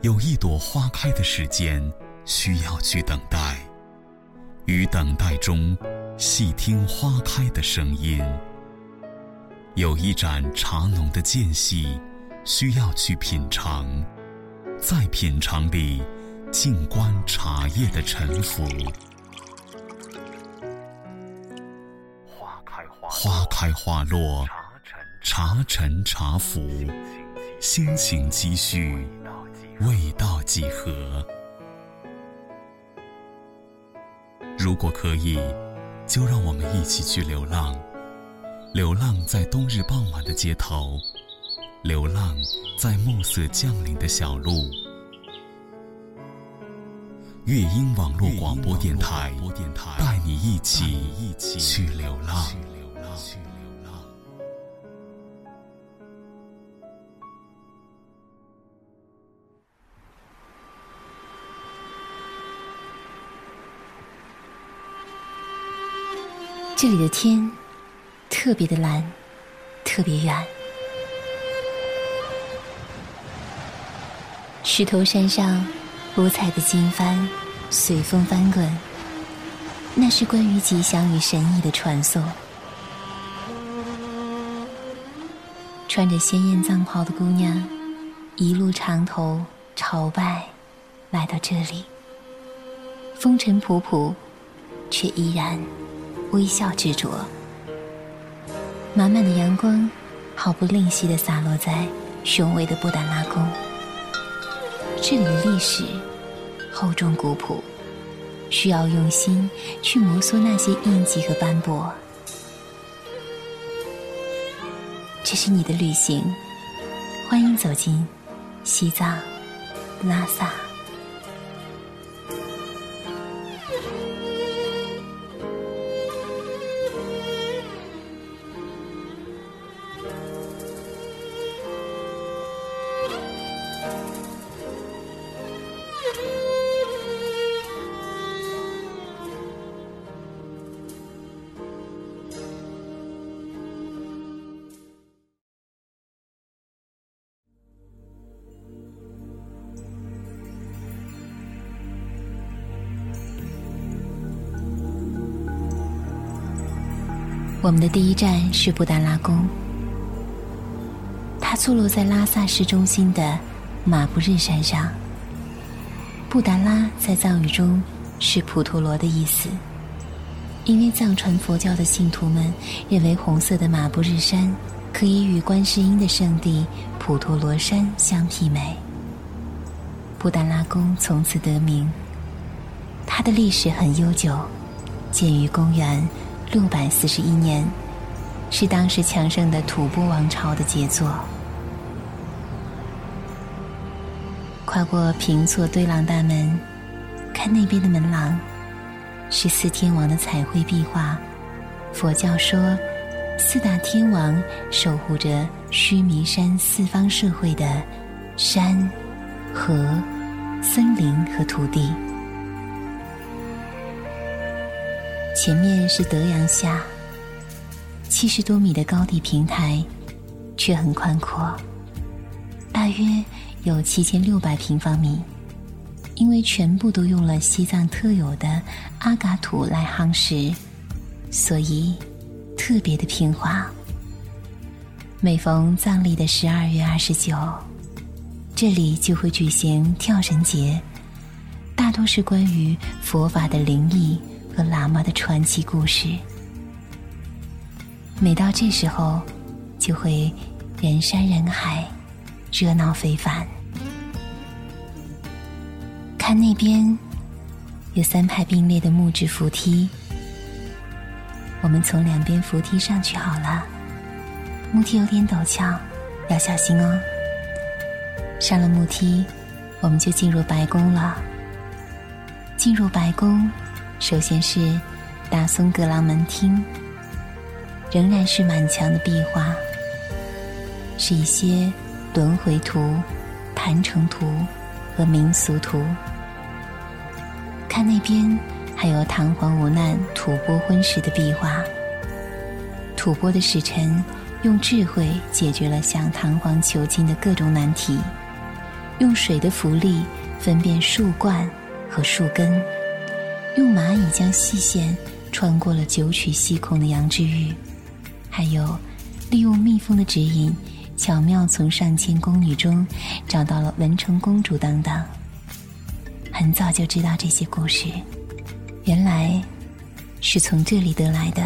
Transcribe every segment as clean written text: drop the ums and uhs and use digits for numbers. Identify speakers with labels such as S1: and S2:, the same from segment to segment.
S1: 有一朵花开的时间需要去等待，于等待中细听花开的声音。有一盏茶浓的间隙需要去品尝，在品尝里静观茶叶的沉浮。花开花落，茶沉茶浮，心情积蓄，味道几何。如果可以，就让我们一起去流浪，流浪在冬日傍晚的街头，流浪在暮色降临的小路。乐音网络广播电台，带你一起去流浪。
S2: 这里的天特别的蓝，特别远。石头山上五彩的经幡随风翻滚，那是关于吉祥与神意的传颂。穿着鲜艳藏袍的姑娘一路长头朝拜来到这里，风尘仆仆，却依然微笑执着。满满的阳光毫不吝惜地洒落在雄伟的布达拉宫。这里的历史厚重古朴，需要用心去摩挲那些印记和斑驳。这是你的旅行，欢迎走进西藏拉萨。我们的第一站是布达拉宫，它坐落在拉萨市中心的马布日山上。布达拉在藏语中是普陀罗的意思，因为藏传佛教的信徒们认为红色的马布日山可以与观世音的圣地普陀罗山相媲美。布达拉宫从此得名，它的历史很悠久，建于公元641年，是当时强盛的吐蕃王朝的杰作。跨过平措堆廊大门，看那边的门廊，是四天王的彩绘壁画。佛教说，四大天王守护着须弥山四方社会的山、河、森林和土地。前面是德阳峡，70多米的高地平台，却很宽阔，大约有7600平方米，因为全部都用了西藏特有的阿嘎土来夯实，所以特别的平滑。每逢藏历的12月29，这里就会举行跳绳节，大多是关于佛法的灵异和喇嘛的传奇故事。每到这时候，就会人山人海，热闹非凡。看那边有3排并列的木质扶梯，我们从2边扶梯上去好了。木梯有点陡峭，要小心哦。上了木梯，我们就进入白宫了。进入白宫，首先是大松格朗门厅，仍然是满墙的壁画，是一些轮回图、坛城图和民俗图。看那边还有唐皇无难吐蕃婚时的壁画，吐蕃的使臣用智慧解决了向唐皇求经的各种难题， 用水的浮力分辨树冠和树根，用蚂蚁将细线穿过了九曲细孔的羊脂玉，还有利用蜜蜂的指引，巧妙从上千宫女中找到了文成公主等等。很早就知道这些故事，原来是从这里得来的。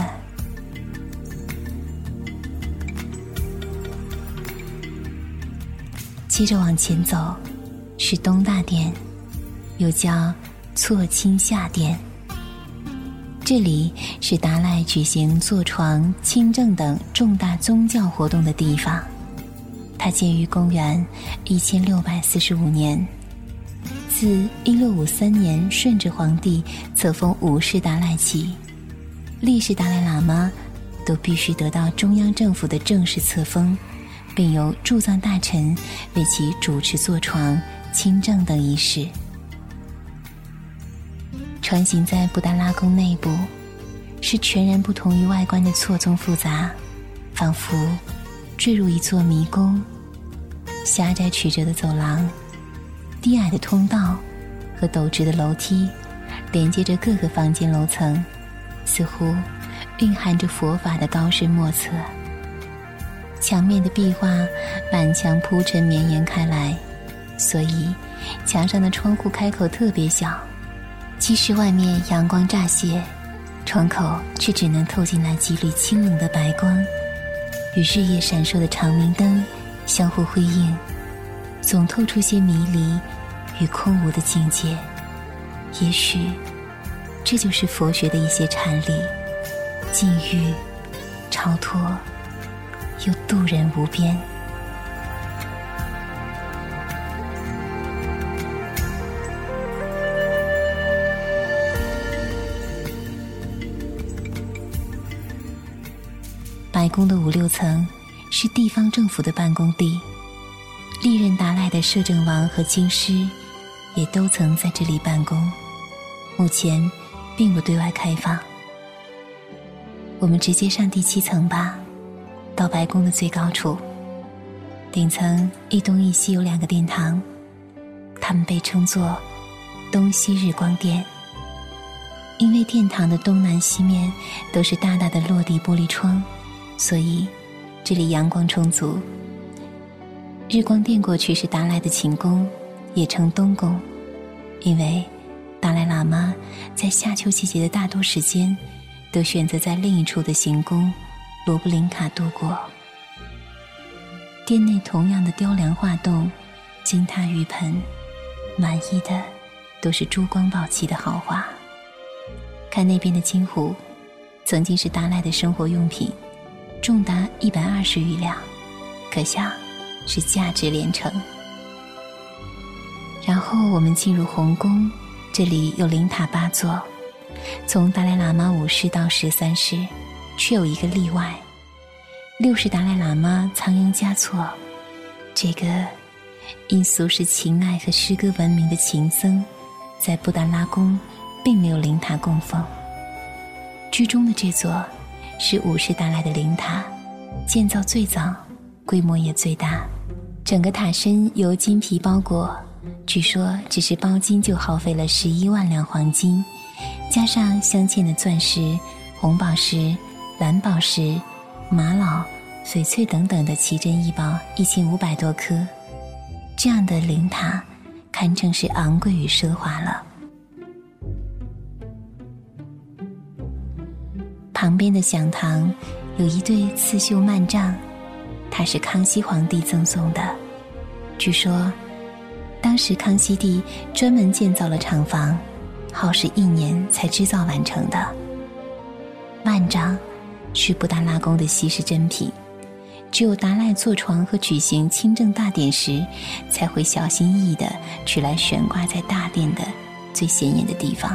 S2: 接着往前走是东大殿，又叫错亲下殿。这里是达赖举行坐床、亲政等重大宗教活动的地方。它建于公元1645年，自1653年顺治皇帝册封五世达赖起，历世达赖喇嘛都必须得到中央政府的正式册封，并由驻藏大臣为其主持坐床、亲政等仪式。穿行在布达拉宫内部，是全然不同于外观的错综复杂，仿佛坠入一座迷宫。狭窄曲折的走廊、低矮的通道和陡直的楼梯连接着各个房间楼层，似乎蕴含着佛法的高深莫测。墙面的壁画满墙铺陈绵延开来，所以墙上的窗户开口特别小，即使外面阳光乍泄，窗口却只能透进来几缕清冷的白光，与日夜闪烁的长明灯相互辉映，总透出些迷离与空无的境界。也许这就是佛学的一些禅理，禁欲、超脱又度人无边。白宫的5、6层是地方政府的办公地，历任达赖的摄政王和经师也都曾在这里办公，目前并不对外开放。我们直接上第7层吧，到白宫的最高处。顶层一东一西有2个殿堂，它们被称作东西日光殿。因为殿堂的东南西面都是大大的落地玻璃窗，所以这里阳光充足。日光殿过去是达赖的寝宫，也称东宫，因为达赖喇嘛在夏秋季节的大多时间都选择在另一处的行宫罗布林卡度过。殿内同样的雕梁画栋、金榻玉盆，满溢的都是珠光宝气的豪华。看那边的金壶，曾经是达赖的生活用品，重达120余两，可想是价值连城。然后我们进入红宫，这里有灵塔8座，从达赖喇嘛5世到13世，却有一个例外，6世达赖喇嘛仓央嘉措，这个因俗世情爱和诗歌闻名的情僧，在布达拉宫并没有灵塔供奉。居中的这座是5世达赖的灵塔，建造最早，规模也最大，整个塔身由金皮包裹，据说只是包金就耗费了11万两黄金，加上镶嵌的钻石、红宝石、蓝宝石、玛瑙、翡翠等等的奇珍异宝1500多颗。这样的灵塔堪称是昂贵与奢华了。旁边的响堂有一对刺绣幔帐，它是康熙皇帝赠送的。据说当时康熙帝专门建造了厂房，耗时1年才制造完成的。幔帐是布达拉宫的稀世珍品，只有达赖坐床和举行亲政大典时，才会小心翼翼地取来悬挂在大殿的最显眼的地方。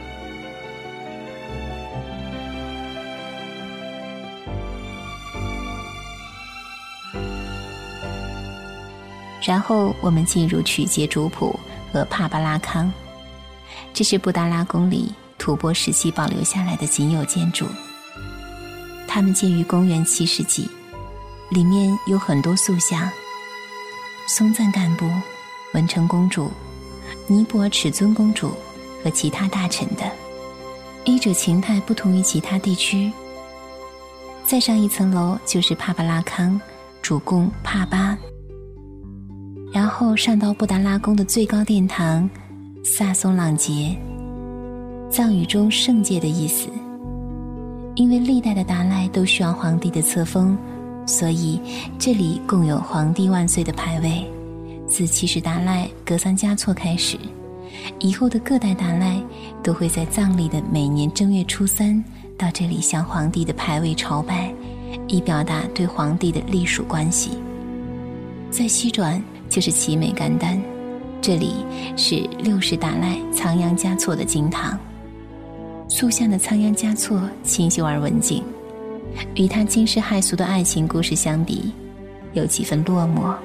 S2: 然后我们进入曲杰主普和帕巴拉康，这是布达拉宫里吐蕃时期保留下来的仅有建筑，它们建于公元7世纪，里面有很多塑像。松赞干布文成公主、尼泊尔尺尊公主和其他大臣的。衣着形态不同于其他地区。再上一层楼就是帕巴拉康主供帕巴，然后上到布达拉宫的最高殿堂萨松朗杰，藏语中圣界的意思。因为历代的达赖都需要皇帝的册封，所以这里共有皇帝万岁的牌位。自七世达赖格桑嘉措开始，以后的各代达赖都会在藏历的每年正月初3到这里向皇帝的牌位朝拜，以表达对皇帝的隶属关系。再西转就是奇美甘丹，这里是6世达赖仓央嘉措的经堂。塑像的仓央嘉措清秀而文静，与他惊世骇俗的爱情故事相比，有几分落寞。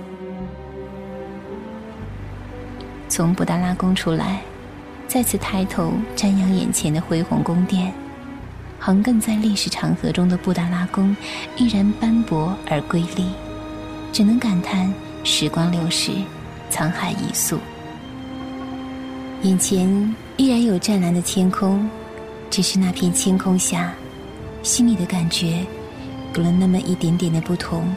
S2: 从布达拉宫出来，再次抬头瞻仰眼前的恢宏宫殿，横亘在历史长河中的布达拉宫依然斑驳而瑰丽，只能感叹时光流逝，沧海一粟。眼前依然有湛蓝的天空，只是那片天空下，心里的感觉有了那么一点点的不同。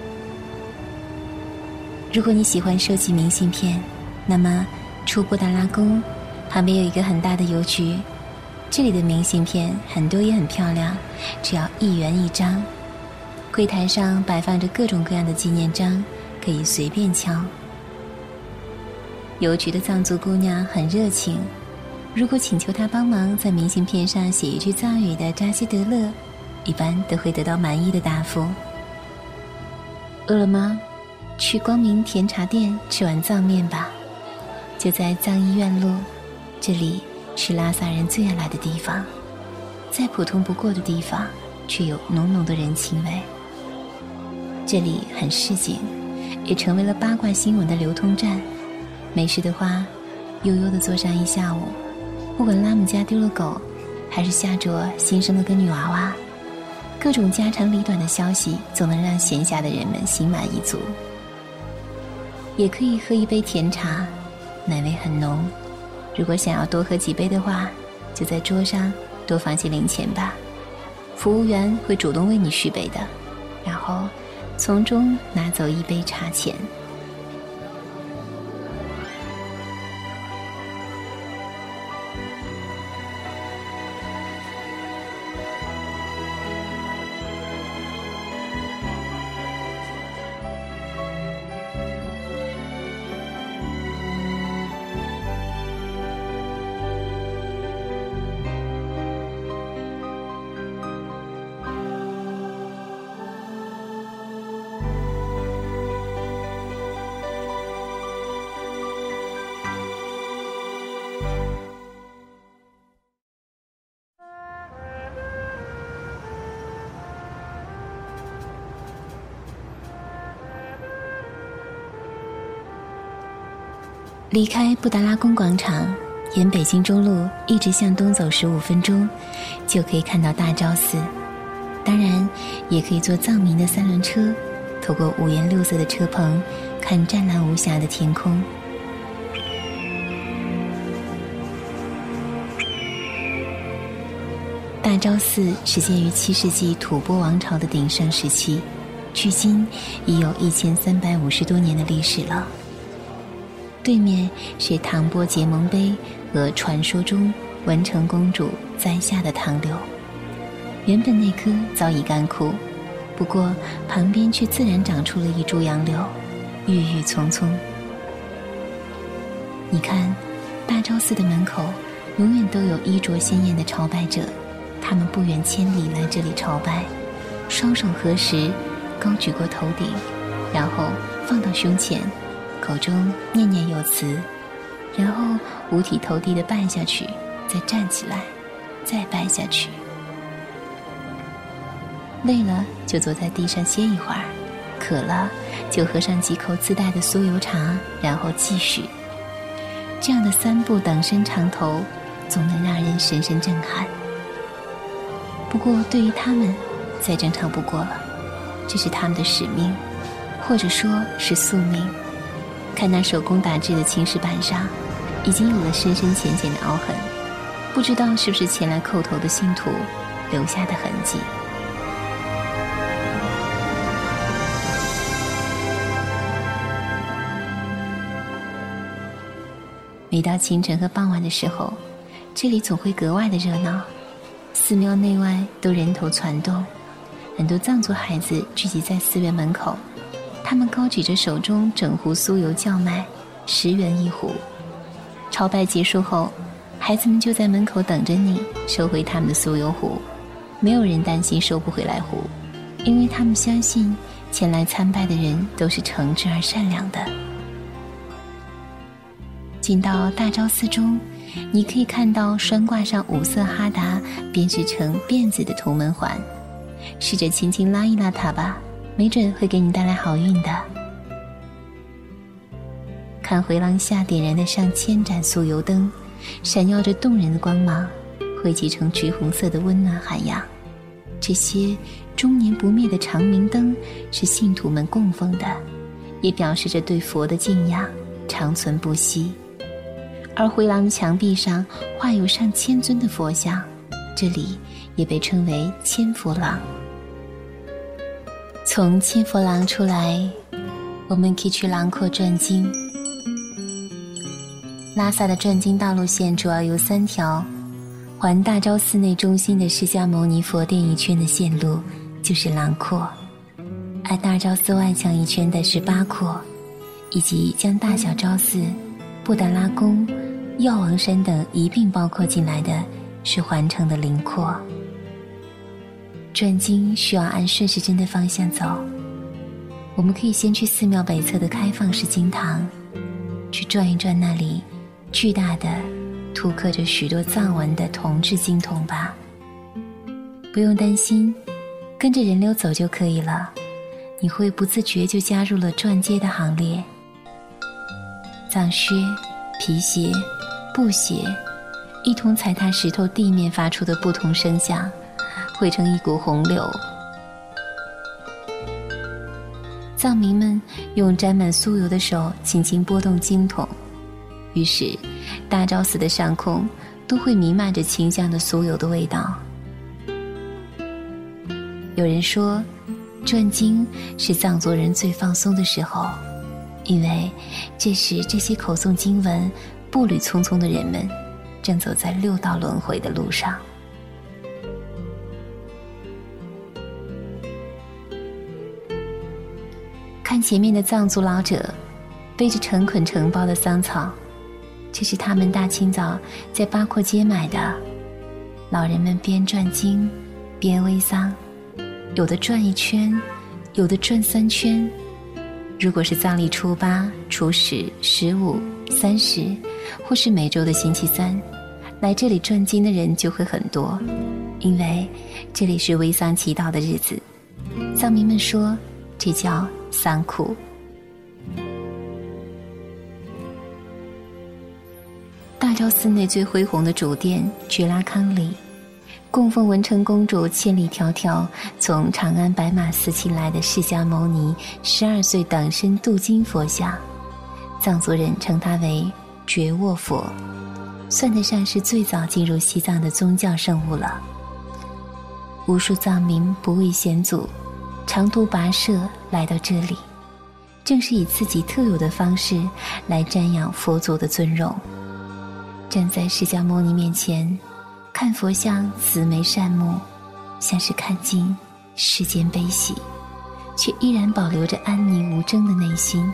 S2: 如果你喜欢收集明信片，那么出布达拉宫旁边有一个很大的邮局，这里的明信片很多也很漂亮，只要1元1张。柜台上摆放着各种各样的纪念章，可以随便敲。邮局的藏族姑娘很热情，如果请求她帮忙在明信片上写一句藏语的扎西德勒，一般都会得到满意的答复。饿了吗？去光明甜茶店吃碗藏面吧，就在藏医院路，这里是拉萨人最爱来的地方，再普通不过的地方，却有浓浓的人情味。这里很市井，也成为了八卦新闻的流通站。没事的话，悠悠地坐上一下午，不管拉姆家丢了狗，还是夏卓新生了个女娃娃，各种家长里短的消息总能让闲暇的人们心满意足。也可以喝一杯甜茶，奶味很浓，如果想要多喝几杯的话，就在桌上多放些零钱吧，服务员会主动为你续杯的，然后从中拿走1杯茶钱。离开布达拉宫广场，沿北京中路一直向东走15分钟，就可以看到大昭寺。当然，也可以坐藏民的3轮车，透过5颜6色的车棚，看湛蓝无瑕的天空。大昭寺始建于7世纪吐蕃王朝的鼎盛时期，距今已有1350多年的历史了。对面是唐波结盟碑和传说中文成公主栽下的唐柳，原本那棵早已干枯，不过旁边却自然长出了一株杨柳，郁郁葱葱。你看，大昭寺的门口永远都有衣着鲜艳的朝拜者，他们不远千里来这里朝拜，双手合十，高举过头顶，然后放到胸前，口中念念有词，然后五体投地地拜下去，再站起来，再拜下去。累了就坐在地上歇一会儿，渴了就喝上几口自带的酥油茶，然后继续。这样的3步等身长头，总能让人深深震撼。不过对于他们，再正常不过了，这是他们的使命，或者说是宿命。 看那手工打制的青石板上已经有了深深浅浅的凹痕，不知道是不是前来叩头的信徒留下的痕迹。每到清晨和傍晚的时候，这里总会格外的热闹，寺庙内外都人头攒动，很多藏族孩子聚集在寺院门口，他们高举着手中整壶酥油叫卖，10元一壶。朝拜结束后，孩子们就在门口等着你收回他们的酥油壶，没有人担心收不回来壶，因为他们相信前来参拜的人都是诚挚而善良的。进到大昭寺中，你可以看到拴挂上5色哈达编织成辫子的铜门环，试着轻轻拉一拉它吧，没准会给你带来好运的。看回廊下点燃的上千盏酥油灯，闪耀着动人的光芒，汇集成橘红色的温暖涵养。这些终年不灭的长明灯是信徒们供奉的，也表示着对佛的敬仰长存不息。而回廊墙壁上画有上千尊的佛像，这里也被称为千佛廊。从千佛廊出来，我们可以去廊廓转经。拉萨的转经道路线主要有3条，环大昭寺内中心的释迦牟尼佛殿一圈的线路就是廊廓，而大昭寺外墙一圈的是八廓，以及将大小昭寺、布达拉宫、药王山等一并包括进来的是环城的灵廓。转经需要按顺时针的方向走，我们可以先去寺庙北侧的开放式经堂，去转一转那里巨大的涂刻着许多藏文的铜制经筒吧。不用担心，跟着人流走就可以了，你会不自觉就加入了转街的行列。藏靴、皮鞋、布鞋一同踩踏石头地面发出的不同声响，汇成一股洪流。藏民们用沾满酥油的手轻轻拨动经筒，于是大昭寺的上空都会弥漫着清香的酥油的味道。有人说，转经是藏族人最放松的时候，因为这时这些口诵经文步履匆匆的人们正走在6道轮回的路上。看前面的藏族老者背着成捆成包的桑草，这是他们大清早在八廓街买的。老人们边转经边煨桑，有的转1圈，有的转3圈。如果是藏历初8、初10、15、30，或是每周的星期3，来这里转经的人就会很多，因为这里是煨桑祈祷的日子。藏民们说，这叫桑库。大昭寺内最恢宏的主殿觉拉康里，供奉文成公主千里迢迢从长安白马寺请来的释迦牟尼12岁等身镀金佛像，藏族人称它为觉沃佛，算得上是最早进入西藏的宗教圣物了。无数藏民不畏险阻，长途跋涉来到这里，正是以自己特有的方式来瞻仰佛祖的尊容。站在释迦牟尼面前，看佛像慈眉善目，像是看尽世间悲喜，却依然保留着安宁无争的内心。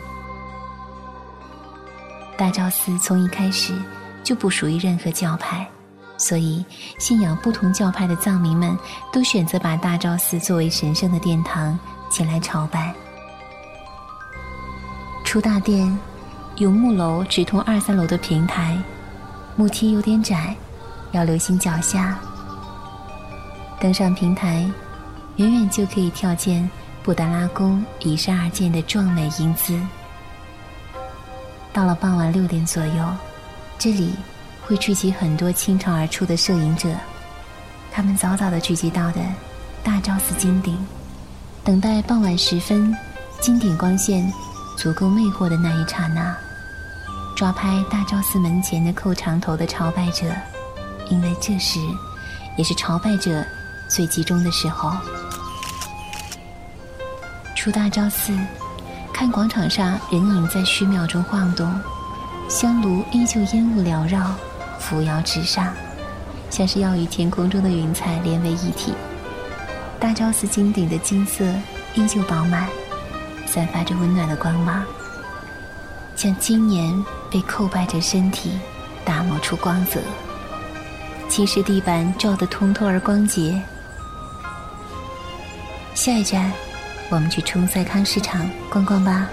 S2: 大昭寺从一开始就不属于任何教派，所以信仰不同教派的藏民们都选择把大昭寺作为神圣的殿堂前来朝拜。出大殿有木楼直通2、3楼的平台，木梯有点窄，要留心脚下。登上平台，远远就可以眺见布达拉宫依山而建的壮美英姿。到了傍晚6点左右，这里会聚集很多倾巢而出的摄影者，他们早早地聚集到的大昭寺金顶，等待傍晚时分，金顶光线足够魅惑的那一刹那，抓拍大昭寺门前的扣长头的朝拜者，因为这时也是朝拜者最集中的时候。出大昭寺，看广场上人影在虚渺中晃动，香炉依旧烟雾缭绕，扶摇直上，像是要与天空中的云彩连为一体。大昭寺金顶的金色依旧饱满，散发着温暖的光芒，将今年被叩拜者身体打磨出光泽，青石地板照得通透而光洁。下一站，我们去冲赛康市场逛逛吧。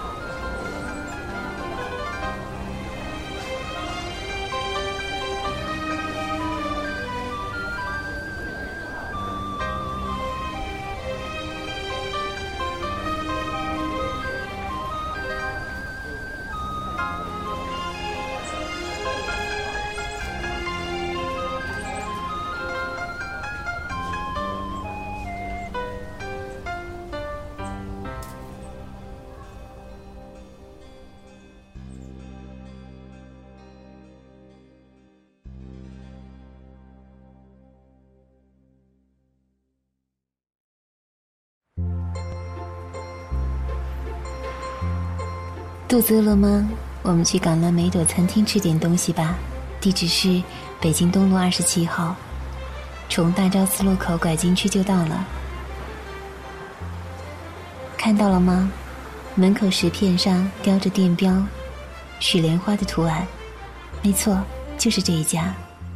S2: 肚子饿了吗？我们去港乐梅朵餐厅吃点东西吧。地址是北京东路27号，从大昭寺路口拐进去就到了。看到了吗？门口石片上雕着店标，许莲花的图案。没错，就是这一家。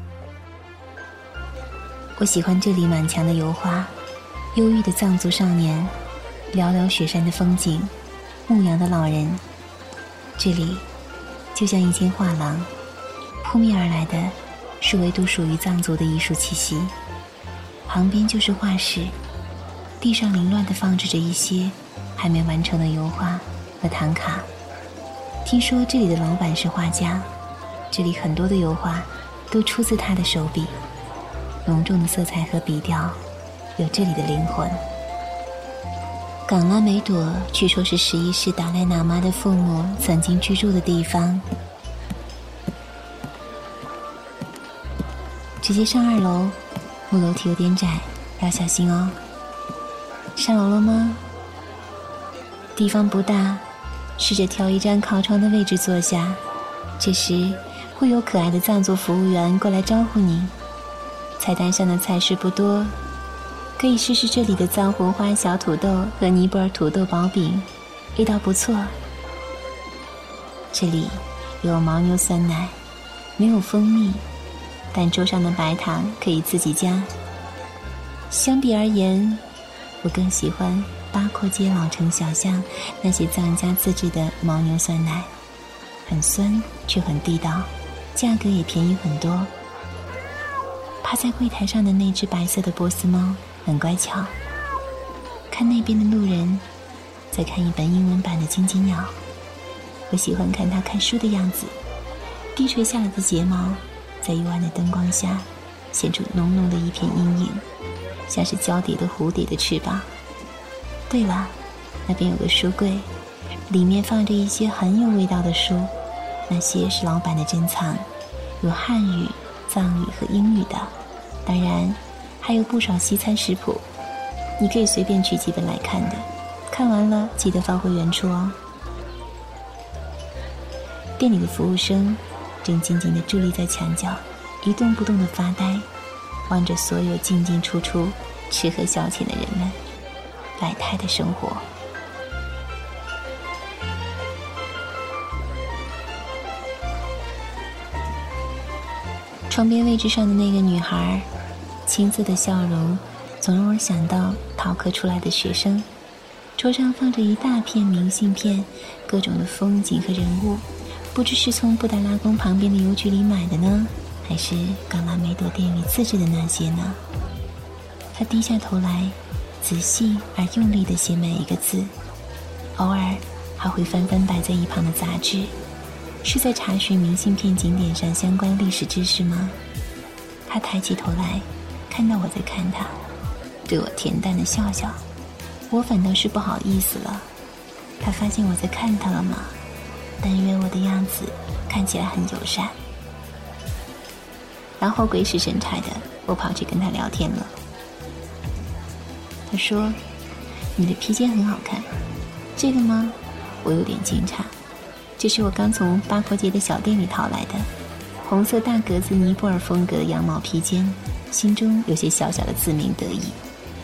S2: 我喜欢这里满墙的油画，忧郁的藏族少年，寥寥雪山的风景，牧羊的老人。这里就像一间画廊，扑面而来的是唯独属于藏族的艺术气息。旁边就是画室，地上凌乱地放置着一些还没完成的油画和唐卡。听说这里的老板是画家，这里很多的油画都出自他的手笔，浓重的色彩和笔调有这里的灵魂。港拉梅朵据说是11世达赖喇嘛的父母曾经居住的地方。直接上2楼，木楼梯有点窄，要小心哦。上楼了吗？地方不大，试着挑一张靠窗的位置坐下。这时会有可爱的藏族服务员过来招呼你。菜单上的菜式不多，可以试试这里的藏红花小土豆和尼泊尔土豆薄饼，味道不错。这里有牦牛酸奶，没有蜂蜜，但桌上的白糖可以自己加。相比而言，我更喜欢八廓街老城小巷那些藏家自制的牦牛酸奶，很酸却很地道，价格也便宜很多。趴在柜台上的那只白色的波斯猫很乖巧，看那边的路人在看一本英文版的金鸡鸟。我喜欢看他看书的样子，低垂下来的睫毛在幽暗的灯光下显出浓浓的一片阴影，像是交叠的蝴蝶的翅膀。对了，那边有个书柜，里面放着一些很有味道的书，那些是老板的珍藏，有汉语、藏语和英语的，当然还有不少西餐食谱，你可以随便取几本来看的，看完了记得放回原处哦。店里的服务生正静静地伫立在墙角，一动不动地发呆，望着所有进进出出吃喝消遣的人们，来泰的生活。窗边位置上的那个女孩，青涩的笑容总让我想到逃课出来的学生。桌上放着一大片明信片，各种的风景和人物，不知是从布达拉宫旁边的邮局里买的呢，还是港拉梅朵店里自制的那些呢？她低下头来，仔细而用力地写每一个字，偶尔还会翻翻摆在一旁的杂志，是在查询明信片景点上相关历史知识吗？她抬起头来，看到我在看她，对我恬淡地笑笑，我反倒是不好意思了。 他发现我在看他了吗？但愿我的样子看起来很友善。然后鬼使神差的，我跑去跟他聊天了。他说：“你的披肩很好看。”这个吗？我有点惊诧。这是我刚从八廓街的小店里淘来的，红色大格子尼泊尔风格的羊毛披肩，心中有些小小的自鸣得意。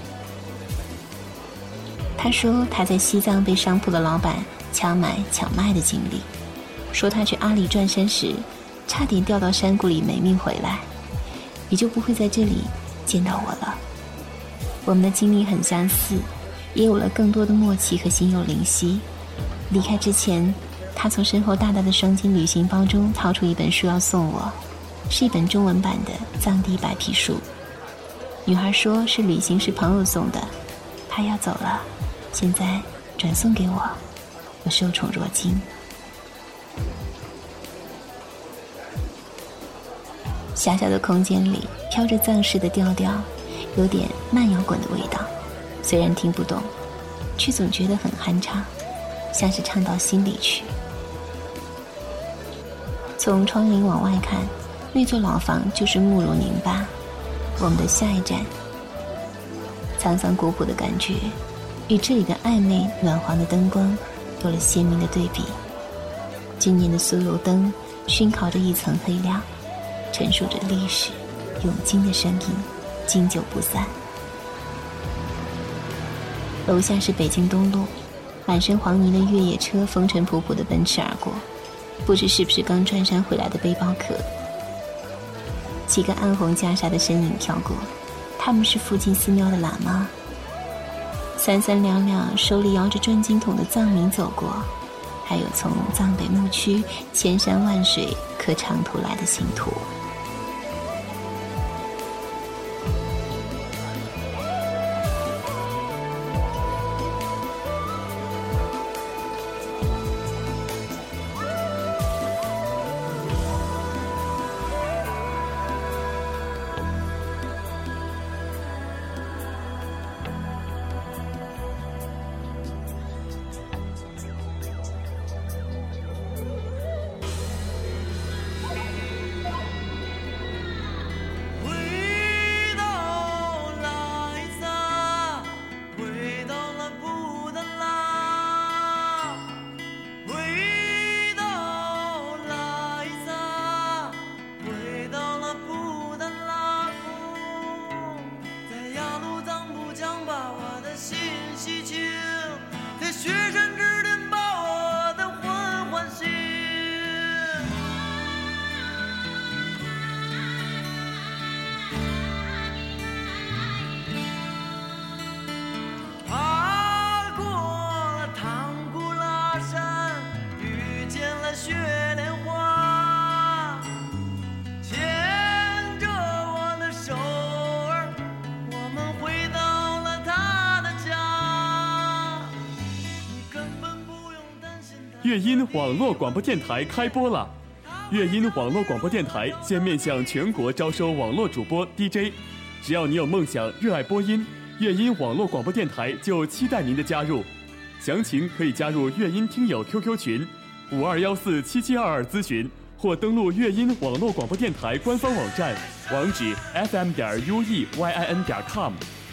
S2: 他说他在西藏被商铺的老板抢买抢卖的经历，说他去阿里转山时差点掉到山谷里没命回来，也就不会在这里见到我了。我们的经历很相似，也有了更多的默契和心有灵犀。离开之前，他从身后大大的双肩旅行包中掏出一本书要送我，是一本中文版的藏地白皮书。女孩说是旅行时朋友送的，她要走了，现在转送给我，我受宠若惊。狭小的空间里飘着藏式的调调，有点慢摇滚的味道，虽然听不懂，却总觉得很酣畅，像是唱到心里去。从窗棂往外看，那座老房就是慕容宁巴，我们的下一站。沧桑古朴的感觉与这里的暧昧暖黄的灯光有了鲜明的对比。今年的酥油灯熏烤着一层黑亮，陈述着历史永经的声音，经久不散。楼下是北京东路，满身黄泥的越野车风尘仆仆地奔驰而过，不知是不是刚转山回来的背包客。几个暗红袈裟的身影飘过，他们是附近寺庙的喇嘛。三三两两手里摇着转经筒的藏民走过，还有从藏北牧区千山万水客长途来的信徒。
S3: 乐音网络广播电台开播了！乐音网络广播电台现面向全国招收网络主播 DJ， 只要你有梦想、热爱播音，乐音网络广播电台就期待您的加入。详情可以加入乐音听友 QQ 群52147722咨询，或登录乐音网络广播电台官方网站，网址 fm.ueyin.com。